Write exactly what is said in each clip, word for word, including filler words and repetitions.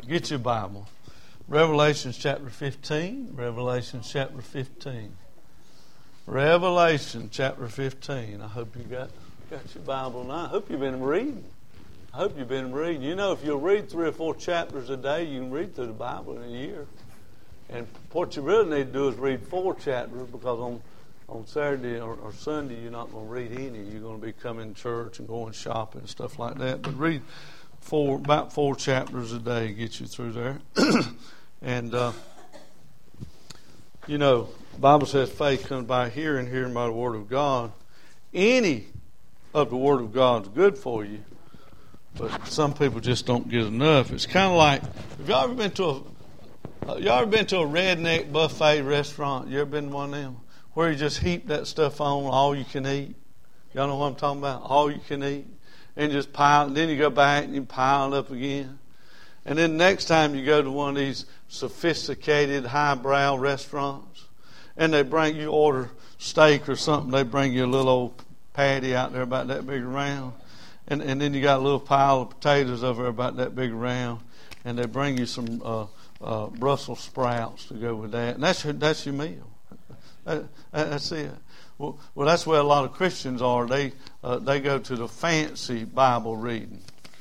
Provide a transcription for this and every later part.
right, get your Bible. Revelation chapter fifteen. Revelation chapter fifteen. Revelation chapter fifteen. I hope you got got your Bible now. I hope you've been reading. I hope you've been reading. You know, if you'll read three or four chapters a day, you can read through the Bible in a year. And what you really need to do is read four chapters, because on on Saturday or, or Sunday you're not going to read any. You're going to be coming to church and going shopping and stuff like that. But read four about four chapters a day, get you through there. And uh, you know, the Bible says faith comes by hearing, hearing by the Word of God. Any of the Word of God is good for you, but some people just don't get enough. It's kind of like, have y'all ever been to a uh, y'all ever been to a redneck buffet restaurant? You ever been to one of them where you just heap that stuff on, all you can eat? Y'all know what I'm talking about? All you can eat, and just pile. And then you go back and you pile it up again. And then next time you go to one of these sophisticated, highbrow restaurants, and they bring you order steak or something, they bring you a little old patty out there about that big around, and and then you got a little pile of potatoes over there about that big around, and they bring you some uh, uh, Brussels sprouts to go with that, and that's your, that's your meal. That, that's it. Well, well, that's where a lot of Christians are. They uh, they go to the fancy Bible reading.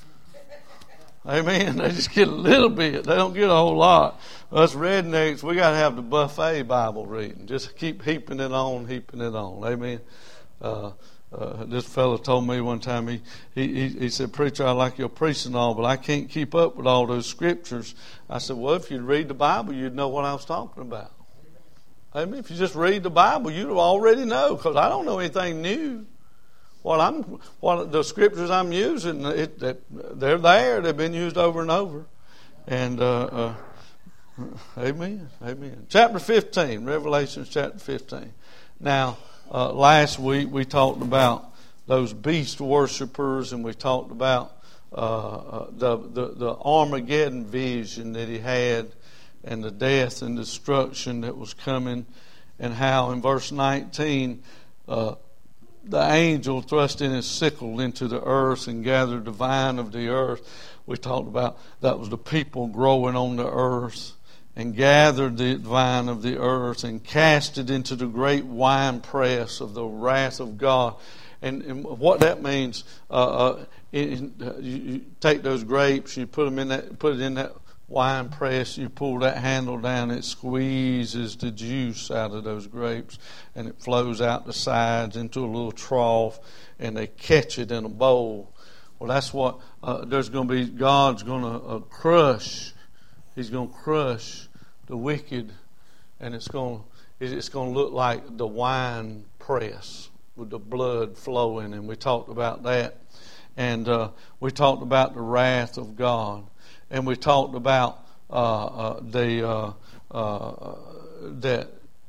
Amen. They just get a little bit. They don't get a whole lot. Us rednecks, we got to have the buffet Bible reading. Just keep heaping it on, heaping it on. Amen. Uh, uh, this fellow told me one time, he, he, he said, "Preacher, I like your preaching and all, but I can't keep up with all those scriptures." I said, "Well, if you'd read the Bible, you'd know what I was talking about." Amen. If you just read the Bible, you'd already know, because I don't know anything new. What I'm, what the scriptures I'm using, it, it, they're there. They've been used over and over. And uh, uh, amen, amen. Chapter fifteen, Revelation chapter fifteen. Now, uh, last week we talked about those beast worshipers, and we talked about uh, uh, the, the the Armageddon vision that he had, and the death and destruction that was coming, and how in verse nineteen. Uh, The angel thrust in his sickle into the earth and gathered the vine of the earth. We talked about that was the people growing on the earth, and gathered the vine of the earth and cast it into the great winepress of the wrath of God. And, and what that means, uh, uh, it, uh, you, you take those grapes, you put them in that, put it in that wine press, you pull that handle down, it squeezes the juice out of those grapes, and it flows out the sides into a little trough, and they catch it in a bowl. Well, that's what uh, there's going to be. God's going to uh, crush. He's going to crush the wicked, and it's going to, it's going to look like the wine press with the blood flowing. And we talked about that, and uh, we talked about the wrath of God. And we talked about uh, uh, the uh, uh, that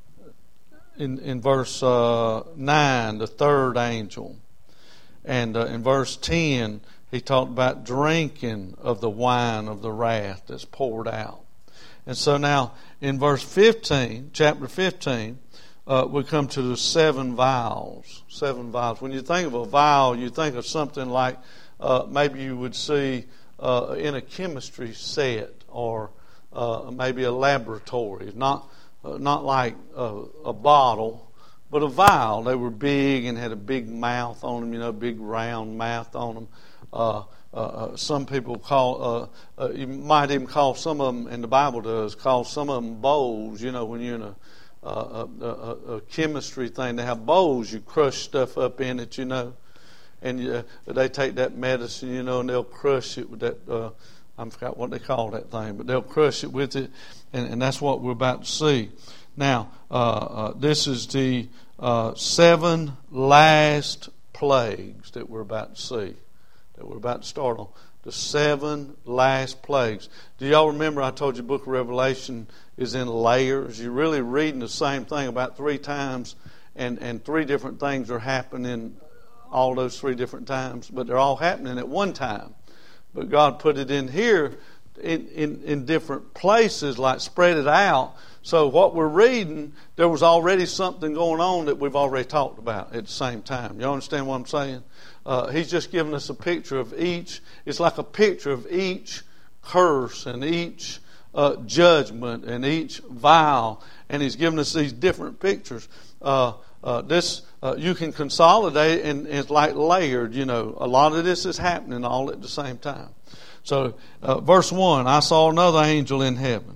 in in verse uh, nine, the third angel, and uh, in verse ten, he talked about drinking of the wine of the wrath that's poured out. And so now in verse fifteen, chapter fifteen, uh, we come to the seven vials. Seven vials. When you think of a vial, you think of something like uh, maybe you would see. Uh, in a chemistry set, or uh, maybe a laboratory, not uh, not like a, a bottle, but a vial. They were big and had a big mouth on them, you know, big round mouth on them. Uh, uh, some people call, uh, uh, you might even call some of them, and the Bible does, call some of them bowls. You know, when you're in a, uh, a, a, a chemistry thing, they have bowls. You crush stuff up in it, you know. And uh, they take that medicine, you know, and they'll crush it with that, uh, I forgot what they call that thing, but they'll crush it with it, and, and that's what we're about to see. Now, uh, uh, this is the uh, seven last plagues that we're about to see, that we're about to start on. The seven last plagues. Do y'all remember I told you the book of Revelation is in layers? You're really reading the same thing about three times, and, and three different things are happening all those three different times, but they're all happening at one time. But God put it in here in, in, in different places, like spread it out. So what we're reading, there was already something going on that we've already talked about at the same time. You understand what I'm saying? Uh, he's just giving us a picture of each. It's like a picture of each curse and each uh, judgment and each vow. And he's given us these different pictures. Uh, uh, this uh, you can consolidate, and it's like layered. You know, a lot of this is happening all at the same time. So, uh, verse one, I saw another angel in heaven,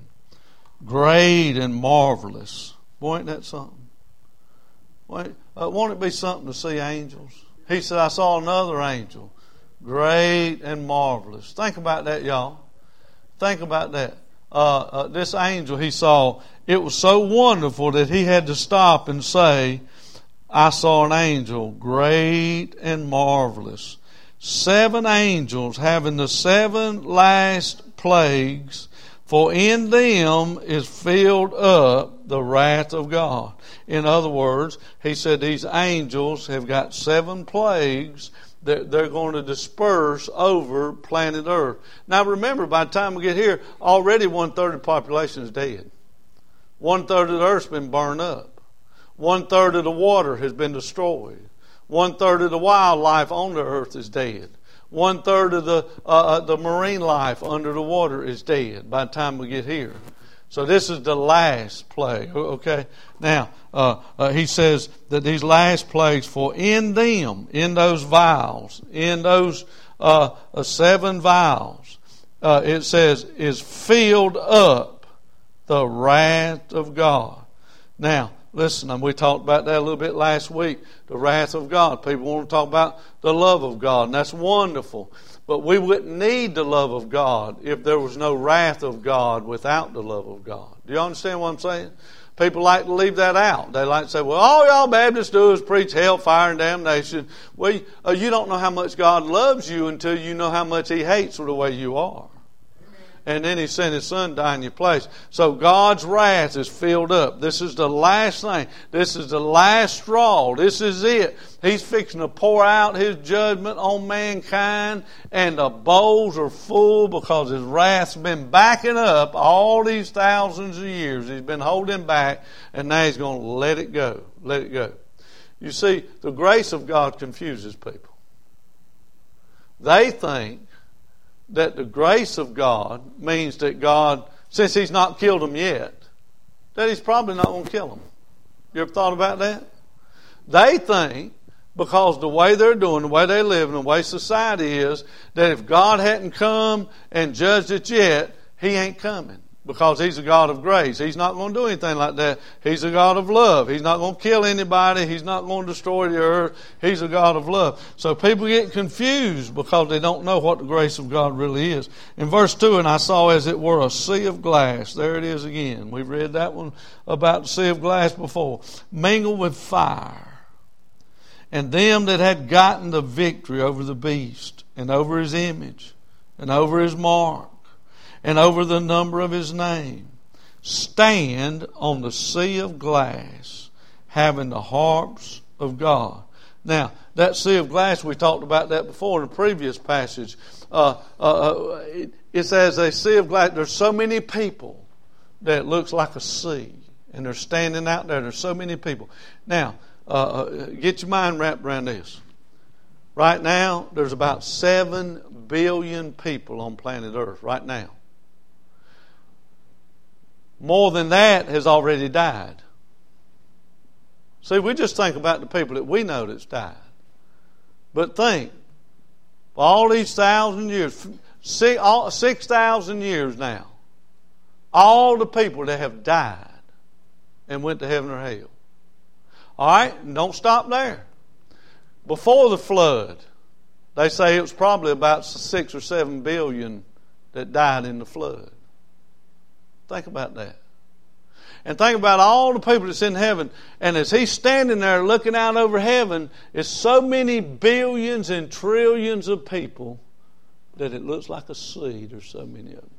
great and marvelous. Boy, ain't that something? Wait, uh, won't it be something to see angels? He said, I saw another angel, great and marvelous. Think about that, y'all. Think about that. Uh, uh, this angel he saw, it was so wonderful that he had to stop and say, I saw an angel, great and marvelous. Seven angels having the seven last plagues, for in them is filled up the wrath of God. In other words, he said these angels have got seven plagues that they're going to disperse over planet Earth. Now remember, by the time we get here, already one-third of the population is dead. One-third of the earth's been burned up. One-third of the water has been destroyed. One-third of the wildlife on the earth is dead. One-third of the uh, the marine life under the water is dead by the time we get here. So this is the last plague. Okay? Now, uh, uh, he says that these last plagues, for in them, in those vials, in those uh, uh, seven vials, uh, it says, is filled up the wrath of God. Now, listen, and we talked about that a little bit last week, the wrath of God. People want to talk about the love of God, and that's wonderful. But we wouldn't need the love of God if there was no wrath of God without the love of God. Do you understand what I'm saying? People like to leave that out. They like to say, well, all y'all Baptists do is preach hellfire and damnation. Well, you don't know how much God loves you until you know how much He hates the way you are. And then He sent His Son to die in your place. So God's wrath is filled up. This is the last thing. This is the last straw. This is it. He's fixing to pour out His judgment on mankind, and the bowls are full because His wrath's been backing up all these thousands of years. He's been holding back, and now He's going to let it go. Let it go. You see, the grace of God confuses people. They think that the grace of God means that God, since He's not killed them yet, that He's probably not going to kill them. You ever thought about that? They think, because the way they're doing, the way they live, and the way society is, that if God hadn't come and judged it yet, He ain't coming. Because He's a God of grace. He's not going to do anything like that. He's a God of love. He's not going to kill anybody. He's not going to destroy the earth. He's a God of love. So people get confused because they don't know what the grace of God really is. In verse two, and I saw as it were a sea of glass. There it is again. We've read that one about the sea of glass before. Mingled with fire. And them that had gotten the victory over the beast, and over his image, and over his mark, and over the number of His name, stand on the sea of glass, having the harps of God. Now, that sea of glass, we talked about that before in a previous passage. Uh, uh, it, it's as a sea of glass. There's so many people that it looks like a sea, and they're standing out there. There's so many people. Now, uh, get your mind wrapped around this. Right now, there's about seven billion people on planet Earth right now. More than that has already died. See, we just think about the people that we know that's died. But think, for all these thousand years, six, all, six thousand years now, all the people that have died and went to heaven or hell. All right, don't stop there. Before the flood, they say it was probably about six or seven billion that died in the flood. Think about that. And think about all the people that's in heaven. And as He's standing there looking out over heaven, it's so many billions and trillions of people that it looks like a sea. There's so many of them.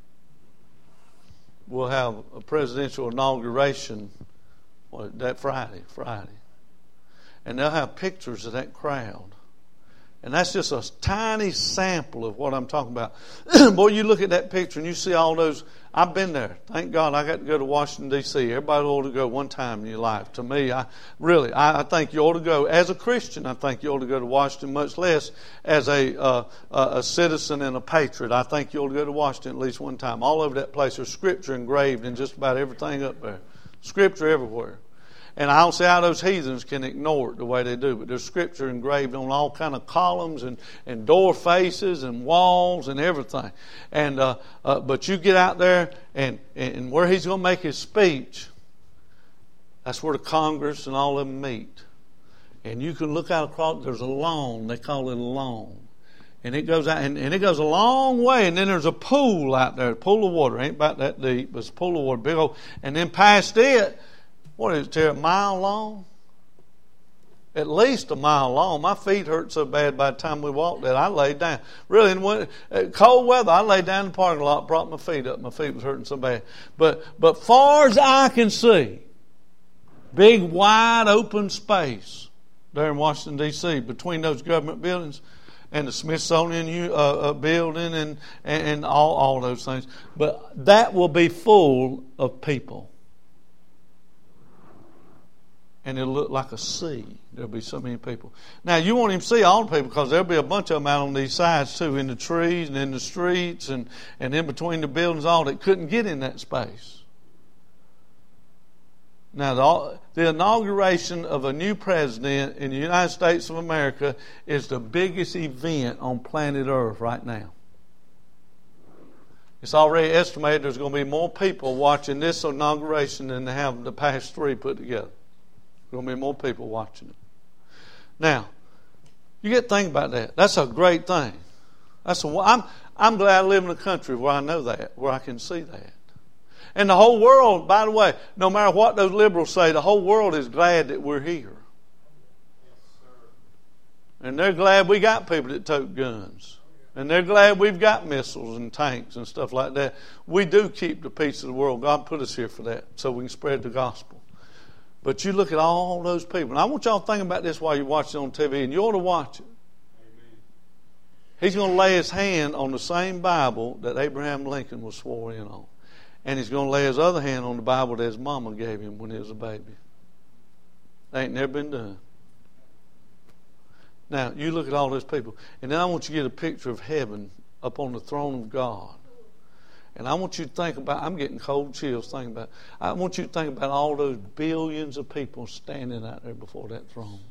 We'll have a presidential inauguration what, that Friday, Friday. And they'll have pictures of that crowd. And that's just a tiny sample of what I'm talking about. Boy, you look at that picture and you see all those. I've been there. Thank God I got to go to Washington, D C Everybody ought to go one time in your life. To me, I really, I, I think you ought to go. As a Christian, I think you ought to go to Washington, much less as a, uh, a citizen and a patriot. I think you ought to go to Washington at least one time. All over that place, there's Scripture engraved in just about everything up there. Scripture everywhere. And I don't see how those heathens can ignore it the way they do. But there's Scripture engraved on all kind of columns and, and door faces and walls and everything. And uh, uh, but you get out there and, and where he's going to make his speech, that's where the Congress and all of them meet. And you can look out across, there's a lawn, they call it a lawn. And it goes out, and, and it goes a long way, and then there's a pool out there, a pool of water. Ain't about that deep, but it's a pool of water, big old. And then past it, what is it, a mile long? At least a mile long. My feet hurt so bad by the time we walked that I laid down. Really, in winter, cold weather, I laid down in the parking lot, brought my feet up. My feet was hurting so bad. But but far as I can see, big, wide, open space there in Washington, D C between those government buildings and the Smithsonian uh, uh, building and, and, and all, all those things. But that will be full of people. And it'll look like a sea. There'll be so many people. Now, you won't even see all the people because there'll be a bunch of them out on these sides too, in the trees and in the streets and, and in between the buildings, all that couldn't get in that space. Now, the, the inauguration of a new president in the United States of America is the biggest event on planet Earth right now. It's already estimated there's going to be more people watching this inauguration than they have the past three put together. There's going to be more people watching it. Now, you get to think about that. That's a great thing. That's a, I'm, I'm glad I live in a country where I know that, where I can see that. And the whole world, by the way, no matter what those liberals say, the whole world is glad that we're here. And they're glad we got people that tote guns. And they're glad we've got missiles and tanks and stuff like that. We do keep the peace of the world. God put us here for that, so we can spread the gospel. But you look at all those people. And I want y'all to think about this while you're watching on T V, and you ought to watch it. Amen. He's going to lay his hand on the same Bible that Abraham Lincoln was sworn in on. And he's going to lay his other hand on the Bible that his mama gave him when he was a baby. That ain't never been done. Now, you look at all those people. And then I want you to get a picture of heaven up on the throne of God. And I want you to think about, I'm getting cold chills thinking about, I want you to think about all those billions of people standing out there before that throne.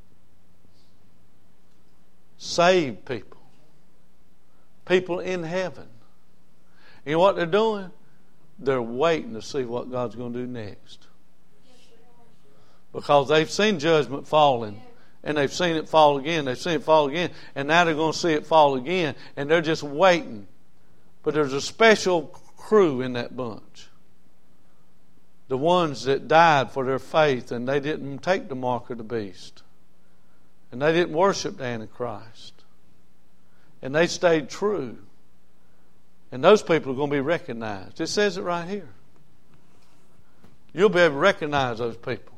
Saved people. People in heaven. You know what they're doing? They're waiting to see what God's going to do next. Because they've seen judgment falling. And they've seen it fall again. They've seen it fall again. And now they're going to see it fall again. And they're just waiting. But there's a special crew in that bunch. The ones that died for their faith and they didn't take the mark of the beast. And they didn't worship the Antichrist. And they stayed true. And those people are going to be recognized. It says it right here. You'll be able to recognize those people.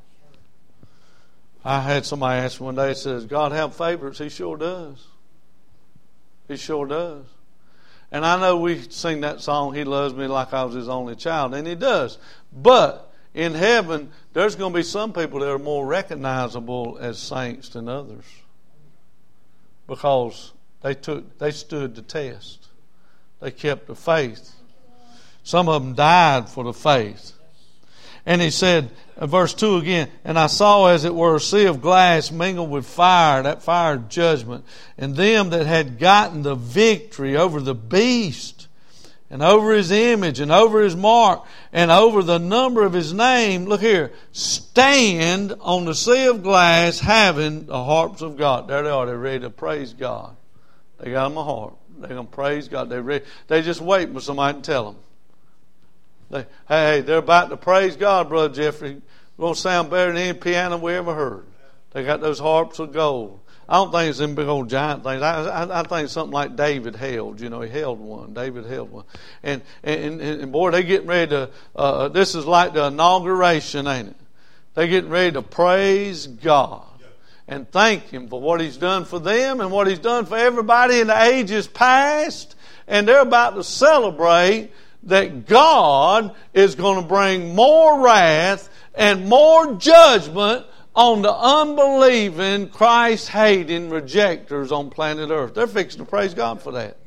I had somebody ask me one day, says, God have favorites? He sure does. He sure does. And I know we sing that song, He Loves Me Like I Was His Only Child, and He does. But in heaven, there's going to be some people that are more recognizable as saints than others. Because they took, they stood the test. They kept the faith. Some of them died for the faith. And he said, verse two again, and I saw as it were a sea of glass mingled with fire, that fire of judgment, and them that had gotten the victory over the beast, and over his image, and over his mark, and over the number of his name, look here, stand on the sea of glass having the harps of God. There they are, they're ready to praise God. They got them a harp. They're going to praise God. They're ready. They just wait for somebody to tell them. They, hey, they're about to praise God, Brother Jeffrey. It's going to sound better than any piano we ever heard. They got those harps of gold. I don't think it's them big old giant things. I, I, I think it's something like David held. You know, he held one. David held one. And and, and, and boy, they're getting ready to, uh, this is like the inauguration, ain't it? They're getting ready to praise God. and thank Him for what He's done for them and what He's done for everybody in the ages past. And they're about to celebrate that God is going to bring more wrath and more judgment on the unbelieving, Christ-hating rejectors on planet Earth. They're fixing to praise God for that.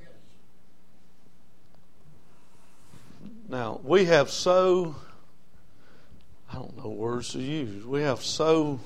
Now, we have so, I don't know words to use, we have so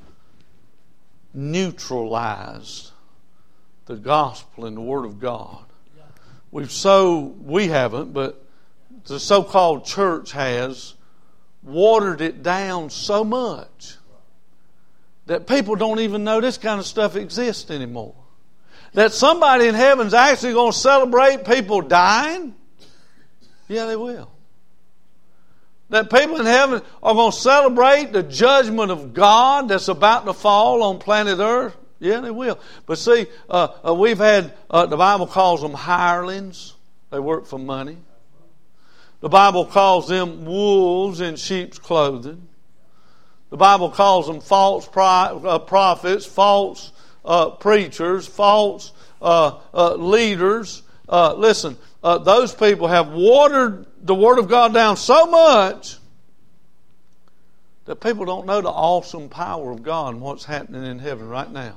neutralized the gospel and the Word of God. We've so, we haven't, but the so-called church has watered it down so much that people don't even know this kind of stuff exists anymore. That somebody in heaven's actually going to celebrate people dying? Yeah, they will. That people in heaven are going to celebrate the judgment of God that's about to fall on planet Earth? Yeah, they will. But see, uh, uh, we've had, uh, the Bible calls them hirelings. They work for money. The Bible calls them wolves in sheep's clothing. The Bible calls them false prophets, false uh, preachers, false uh, uh, leaders. Uh, listen, uh, those people have watered the Word of God down so much that people don't know the awesome power of God and what's happening in heaven right now.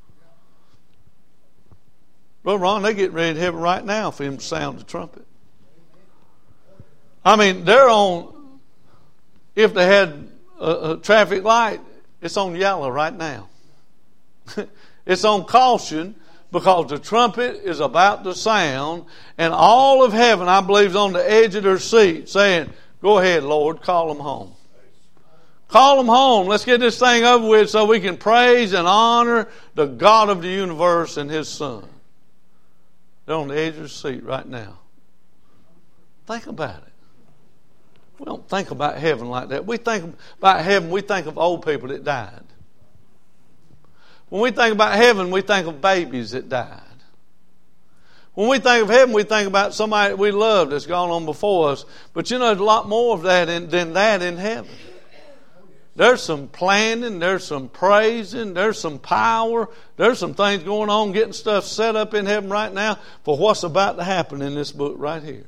Brother Ron, they get ready to heaven right now for Him to sound the trumpet. I mean, they're on, if they had a, a traffic light, it's on yellow right now. It's on caution because the trumpet is about to sound, and all of heaven, I believe, is on the edge of their seat saying, go ahead, Lord, call them home. Call them home. Let's get this thing over with so we can praise and honor the God of the universe and His Son. They're on the edge of the seat right now. Think about it. We don't think about heaven like that. We think about heaven, we think of old people that died. When we think about heaven, we think of babies that died. When we think of heaven, we think about somebody that we love that's gone on before us. But you know, there's a lot more of that in, than that in heaven. There's some planning, there's some praising, there's some power, there's some things going on, getting stuff set up in heaven right now for what's about to happen in this book right here.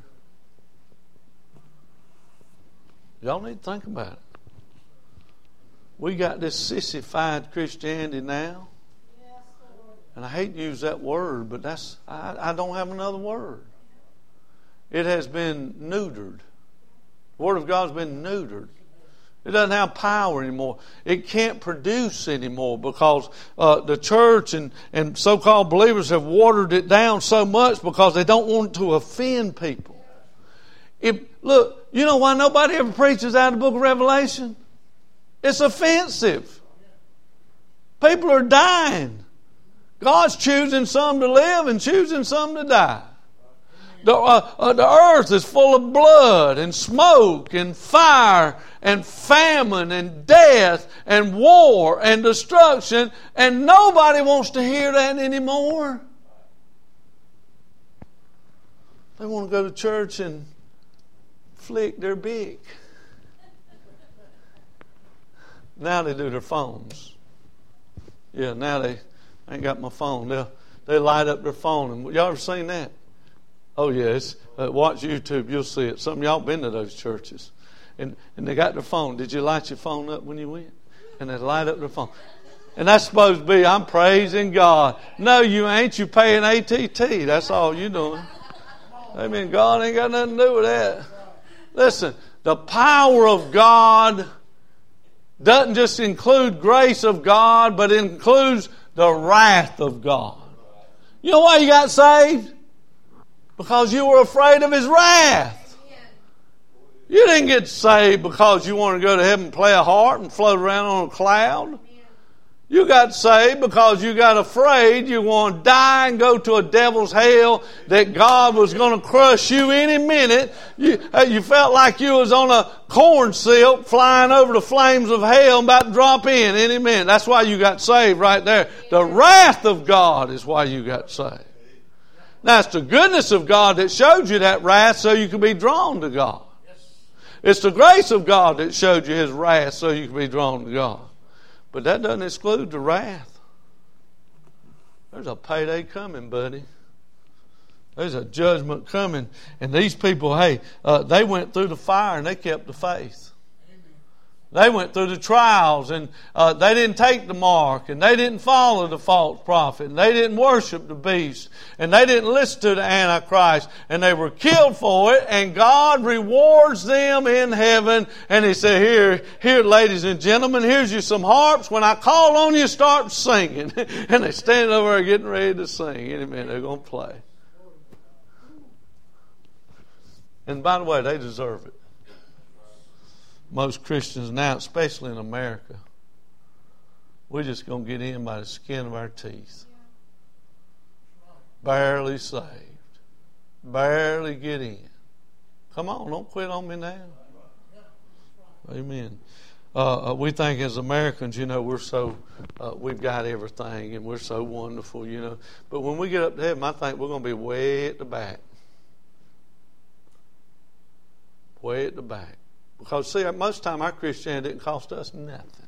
Y'all need to think about it. We got this sissified Christianity now. And I hate to use that word, but that's I, I don't have another word. It has been neutered. The Word of God's been neutered. It doesn't have power anymore. It can't produce anymore because uh, the church and, and so-called believers have watered it down so much because they don't want to offend people. If, look, you know why nobody ever preaches out of the book of Revelation? It's offensive. People are dying. God's choosing some to live and choosing some to die. The, uh, uh, the earth is full of blood and smoke and fire and famine and death and war and destruction, and nobody wants to hear that anymore. They want to go to church and flick their beak. Now they do their phones. Yeah, now they I ain't got my phone. They they light up their phone. And y'all ever seen that? Oh yes. Uh, watch YouTube. You'll see it. Some of y'all been to those churches, and and they got their phone. Did you light your phone up when you went? And they light up their phone. And that's supposed to be, I'm praising God. No, you ain't. You paying A T T. That's all you doing. Amen. God ain't got nothing to do with that. Listen, the power of God doesn't just include grace of God, but it includes the wrath of God. You know why you got saved? Because you were afraid of His wrath. You didn't get saved because you wanted to go to heaven and play a harp and float around on a cloud. You got saved because you got afraid you want to die and go to a devil's hell, that God was going to crush you any minute. You, you felt like you was on a corn silk flying over the flames of hell about to drop in any minute. That's why you got saved right there. The wrath of God is why you got saved. Now, it's the goodness of God that showed you that wrath so you could be drawn to God. It's the grace of God that showed you His wrath so you could be drawn to God. But that doesn't exclude the wrath. There's a payday coming, buddy. There's a judgment coming. And these people, hey, uh, they went through the fire and they kept the faith. They went through the trials and uh, they didn't take the mark and they didn't follow the false prophet and they didn't worship the beast and they didn't listen to the Antichrist and they were killed for it, and God rewards them in heaven. And He said, here, here, ladies and gentlemen, here's you some harps. When I call on you, start singing. And they stand over there getting ready to sing. Any minute they're going to play. And by the way, they deserve it. Most Christians now, especially in America, we're just going to get in by the skin of our teeth. Barely saved. Barely get in. Come on, don't quit on me now. Amen. Uh, we think as Americans, you know, we're so, uh, we've got everything and we're so wonderful, you know. But when we get up to heaven, I think we're going to be way at the back. Way at the back. Because, see, most of the time our Christianity didn't cost us nothing.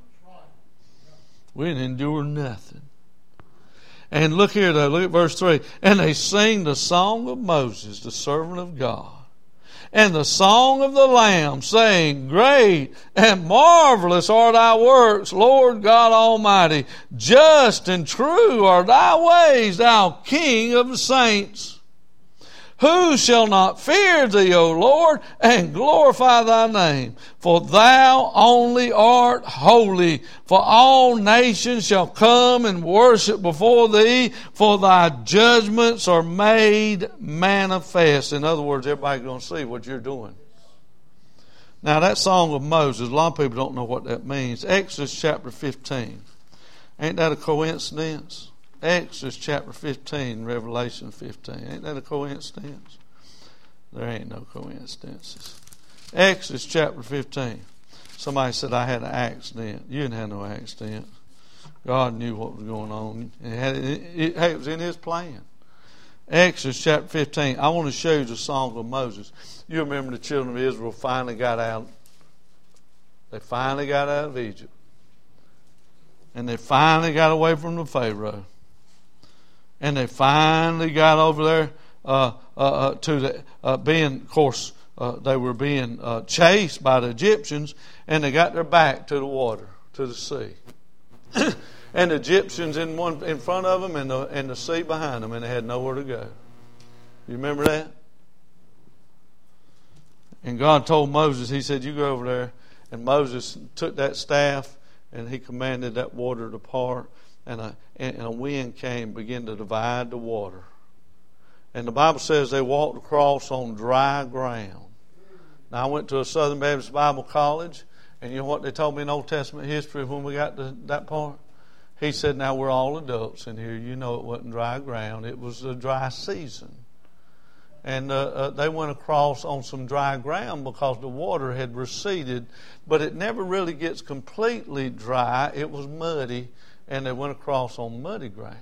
We didn't endure nothing. And look here, though. Look at verse three. And they sing the song of Moses, the servant of God, and the song of the Lamb, saying, Great and marvelous are thy works, Lord God Almighty. Just and true are thy ways, thou King of the saints. Who shall not fear thee, O Lord, and glorify thy name? For thou only art holy. For all nations shall come and worship before thee, for thy judgments are made manifest. In other words, everybody's going to see what you're doing. Now, that song of Moses, a lot of people don't know what that means. Exodus chapter fifteen. Ain't that a coincidence? Exodus chapter fifteen, Revelation fifteen. Ain't that a coincidence? There ain't no coincidences. Exodus chapter fifteen. Somebody said I had an accident. You didn't have no accident. God knew what was going on. It, had, it, it, it was in His plan. Exodus chapter fifteen. I want to show you the song of Moses. You remember the children of Israel finally got out. They finally got out of Egypt. And they finally got away from the Pharaoh. And they finally got over there uh, uh, uh, to the uh, being, of course, uh, they were being uh, chased by the Egyptians, and they got their back to the water, to the sea. And the Egyptians in one in front of them, and the and the sea behind them, and they had nowhere to go. You remember that? And God told Moses, He said, "You go over there." And Moses took that staff, and he commanded that water to part. And a, and a wind came, began to divide the water. And the Bible says they walked across on dry ground. Now, I went to a Southern Baptist Bible college, and you know what they told me in Old Testament history when we got to that part? He said, now we're all adults in here. You know it wasn't dry ground. It was a dry season. And uh, uh, they went across on some dry ground because the water had receded. But it never really gets completely dry. It was muddy. And they went across on muddy ground.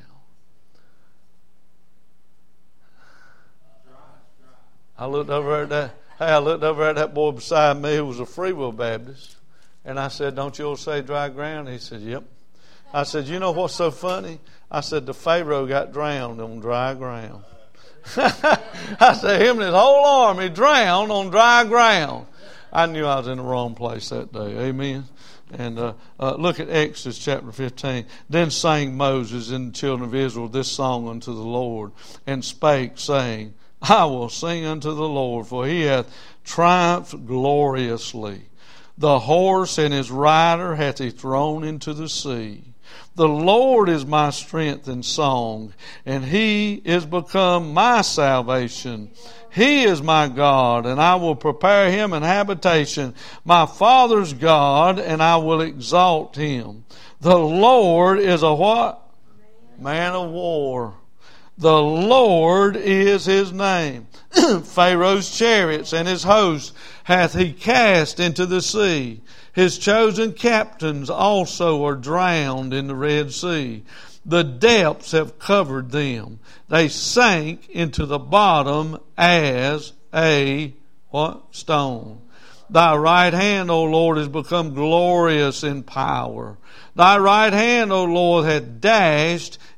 I looked over at that. Hey, I looked over at that boy beside me who was a Free Will Baptist, and I said, "Don't you all say dry ground?" He said, "Yep." I said, "You know what's so funny?" I said, "The Pharaoh got drowned on dry ground." I said, "Him and his whole army drowned on dry ground." I knew I was in the wrong place that day. Amen. And uh, uh, look at Exodus chapter fifteen. Then sang Moses and the children of Israel this song unto the Lord, and spake, saying, I will sing unto the Lord, for He hath triumphed gloriously. The horse and his rider hath He thrown into the sea. The Lord is my strength and song, and He is become my salvation. He is my God, and I will prepare Him an habitation, my Father's God, and I will exalt Him. The Lord is a what? Man of war. The Lord is His name. Pharaoh's chariots and his host hath He cast into the sea. His chosen captains also are drowned in the Red Sea. The depths have covered them. They sank into the bottom as a what? Stone. Thy right hand, O Lord, has become glorious in power. Thy right hand, O Lord, hath dashed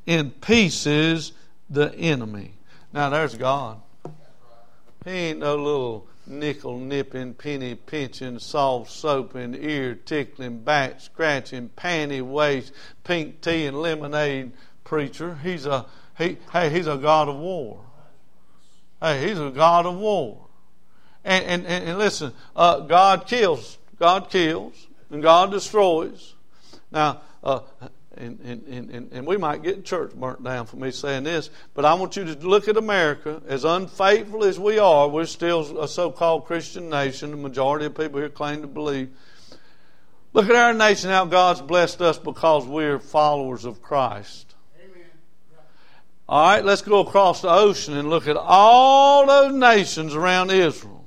in pieces the enemy. Now there's God. He ain't no little nickel nipping, penny pinching, soft soaping, ear tickling, back scratching, panty waist, pink tea and lemonade preacher. He's a he. Hey, he's a God of war. Hey, he's a God of war. And and and, and listen, uh, God kills, God kills, and God destroys. Now. Uh, And, and, and, and we might get church burnt down for me saying this, but I want you to look at America. As unfaithful as we are, we're still a so-called Christian nation. The majority of people here claim to believe. Look at our nation, how God's blessed us because we're followers of Christ. Amen. All right, let's go across the ocean and look at all those nations around Israel.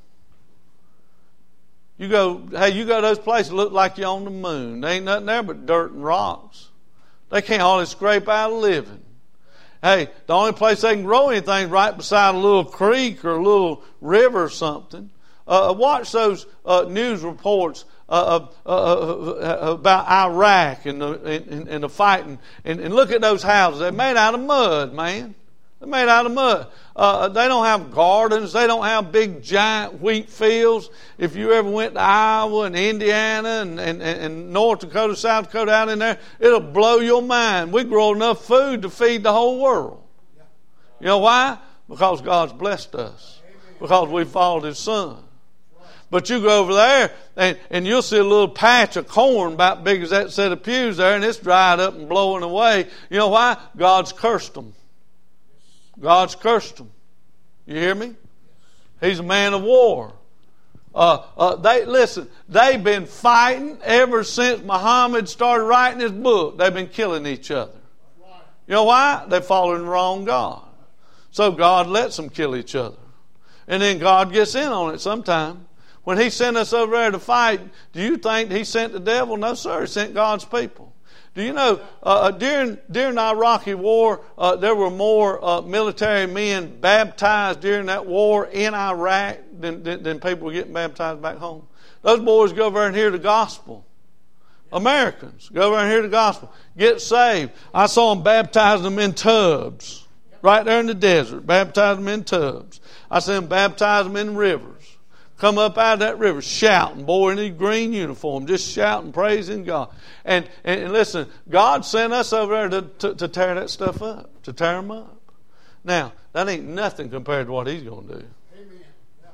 You go, hey, you go to those places, look like you're on the moon. There ain't nothing there but dirt and rocks. They can't hardly scrape out a living. Hey, the only place they can grow anything is right beside a little creek or a little river or something. Uh, watch those uh, news reports uh, uh, uh, about Iraq and the, and, and the fighting. And, and look at those houses. They're made out of mud, man. They're made out of mud. Uh, they don't have gardens. They don't have big, giant wheat fields. If you ever went to Iowa and Indiana and, and, and North Dakota, South Dakota, out in there, it'll blow your mind. We grow enough food to feed the whole world. You know why? Because God's blessed us. Because we followed His Son. But you go over there and, and you'll see a little patch of corn about big as that set of pews there, and it's dried up and blowing away. You know why? God's cursed them. God's cursed them. You hear me? He's a man of war. Uh, uh, they listen. They've been fighting ever since Muhammad started writing his book. They've been killing each other. You know why? They're following the wrong God. So God lets them kill each other, and then God gets in on it sometime. When He sent us over there to fight, do you think He sent the devil? No, sir. He sent God's people. Do you know, uh, during during the Iraqi war, uh, there were more uh, military men baptized during that war in Iraq than, than, than people were getting baptized back home. Those boys go over there and hear the gospel. Americans go over there and hear the gospel. Get saved. I saw them baptize them in tubs. Right there in the desert. Baptize them in tubs. I saw them baptize them in rivers. Come up out of that river shouting, boy in a green uniform, just shouting, praising God. And, and, and listen, God sent us over there to, to, to tear that stuff up, to tear them up. Now, that ain't nothing compared to what He's going to do. Amen. Yeah.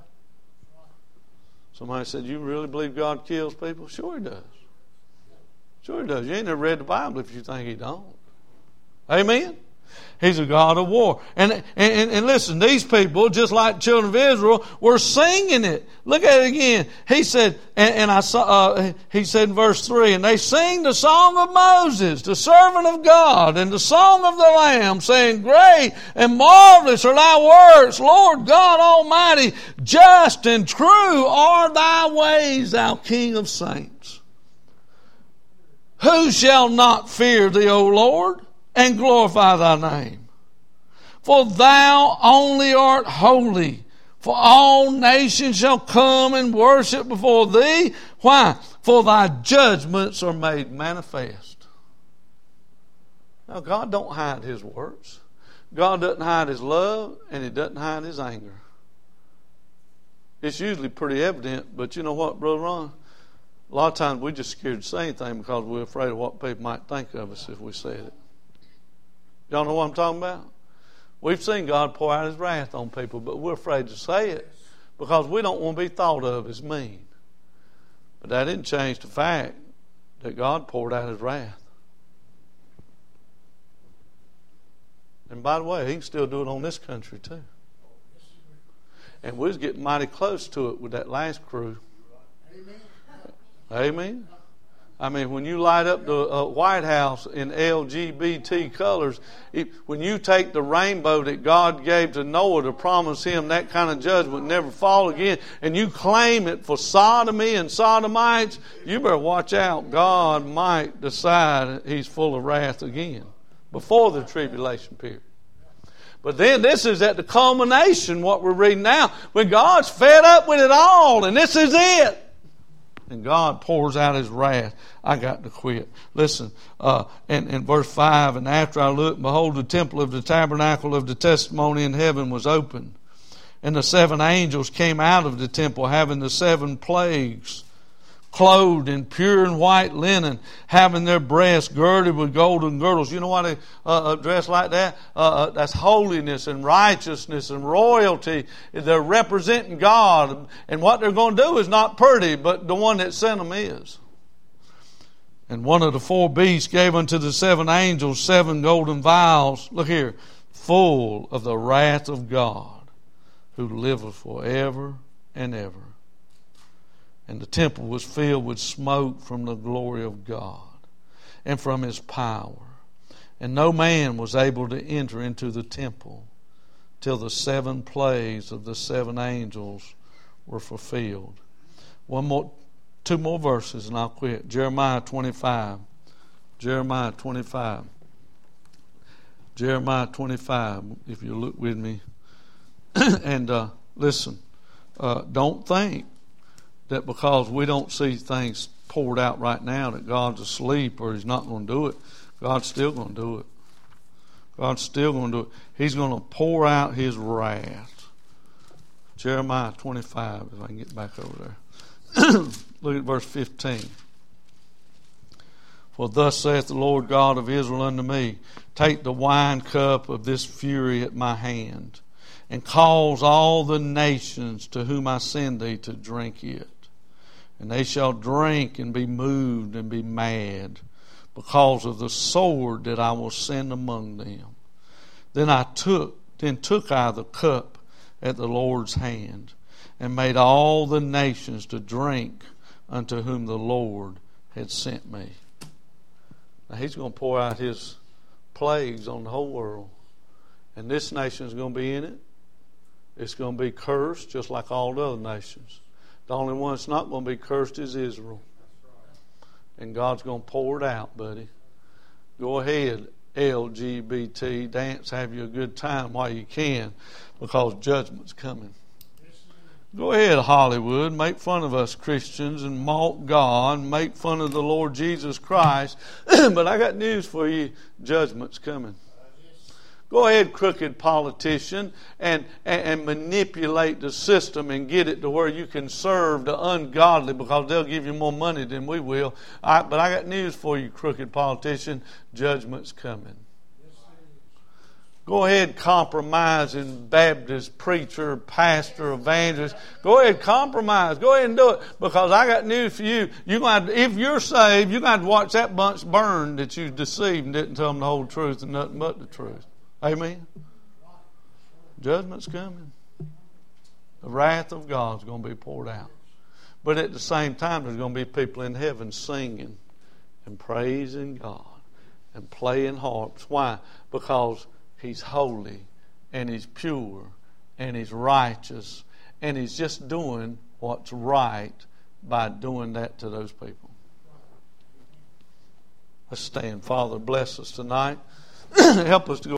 Somebody said, you really believe God kills people? Sure He does. Sure He does. You ain't never read the Bible if you think He don't. Amen? He's a God of war. And, and, and listen, these people, just like the children of Israel, were singing it. Look at it again. He said, and, and I saw, uh, he said in verse three, and they sing the song of Moses, the servant of God, and the song of the Lamb, saying, great and marvelous are thy works, Lord God Almighty, just and true are thy ways, thou King of saints. Who shall not fear thee, O Lord, and glorify thy name? For thou only art holy. For all nations shall come and worship before thee. Why? For thy judgments are made manifest. Now, God don't hide His works. God doesn't hide His love, and He doesn't hide His anger. It's usually pretty evident, but you know what, Brother Ron? A lot of times we're just scared to say anything because we're afraid of what people might think of us if we said it. Y'all know what I'm talking about? We've seen God pour out His wrath on people, but we're afraid to say it because we don't want to be thought of as mean. But that didn't change the fact that God poured out His wrath. And by the way, He can still do it on this country too. And we was getting mighty close to it with that last crew. Amen. Amen. I mean, when you light up the uh, White House in L G B T colors, it, when you take the rainbow that God gave to Noah to promise him that kind of judgment would never fall again, and you claim it for sodomy and sodomites, you better watch out. God might decide He's full of wrath again before the tribulation period. But then this is at the culmination, what we're reading now, when God's fed up with it all, and this is it. and God pours out His wrath, I got to quit. Listen, uh, in, in verse five, and after I looked, behold, the temple of the tabernacle of the testimony in heaven was open. And the seven angels came out of the temple, having the seven plagues, clothed in pure and white linen, having their breasts girded with golden girdles. You know why they uh, dress like that? Uh, that's holiness and righteousness and royalty. They're representing God. And what they're going to do is not pretty, but the one that sent them is. And one of the four beasts gave unto the seven angels seven golden vials, look here, full of the wrath of God, who liveth forever and ever. And the temple was filled with smoke from the glory of God and from His power. And no man was able to enter into the temple till the seven plagues of the seven angels were fulfilled. One more, two more verses and I'll quit. Jeremiah twenty-five. Jeremiah twenty-five. Jeremiah twenty-five, if you look with me. and uh, listen, uh, don't think that because we don't see things poured out right now that God's asleep or He's not going to do it. God's still going to do it. God's still going to do it. He's going to pour out His wrath. Jeremiah twenty-five, if I can get back over there. Look at verse fifteen. For thus saith the Lord God of Israel unto me, take the wine cup of this fury at my hand, and cause all the nations to whom I send thee to drink it. And they shall drink and be moved and be mad because of the sword that I will send among them. Then I took, then took I the cup at the Lord's hand, and made all the nations to drink unto whom the Lord had sent me. Now He's going to pour out His plagues on the whole world. And this nation is going to be in it. It's going to be cursed just like all the other nations. The only one that's not going to be cursed is Israel. And God's going to pour it out, buddy. Go ahead, L G B T, dance, have you a good time while you can, because judgment's coming. Go ahead, Hollywood, make fun of us Christians and mock God, make fun of the Lord Jesus Christ. But I got news for you, judgment's coming. Go ahead, crooked politician, and, and, and manipulate the system and get it to where you can serve the ungodly, because they'll give you more money than we will. I, but I got news for you, crooked politician. Judgment's coming. Go ahead, compromising Baptist preacher, pastor, evangelist. Go ahead, compromise. Go ahead and do it, because I got news for you. You're going to, if you're saved, you're going to have to watch that bunch burn that you deceived and didn't tell them the whole truth and nothing but the truth. Amen. Judgment's coming. The wrath of God's going to be poured out. But at the same time, there's going to be people in heaven singing and praising God and playing harps. Why? Because He's holy and He's pure and He's righteous, and He's just doing what's right by doing that to those people. Let's stand. Father, bless us tonight. Help us to go